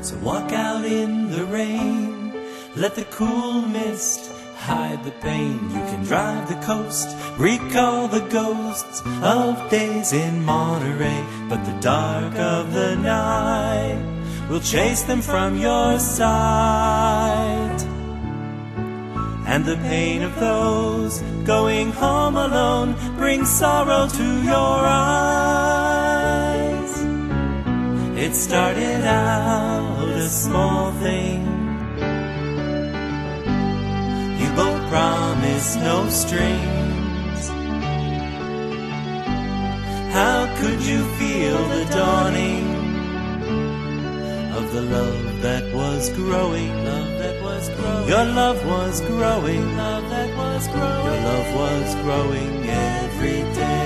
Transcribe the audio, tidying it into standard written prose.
So walk out in the rain, let the cool mist hide the pain. You can drive the coast, recall the ghosts of days in Monterey, but the dark of the night will chase them from your sight. And the pain of those going home alone brings sorrow to your eyes. It started out a small thing. You both promised no strings. How could you feel the dawning of the love that was growing? Love that was growing. Your love was growing. Love that was growing. Your love was growing every day.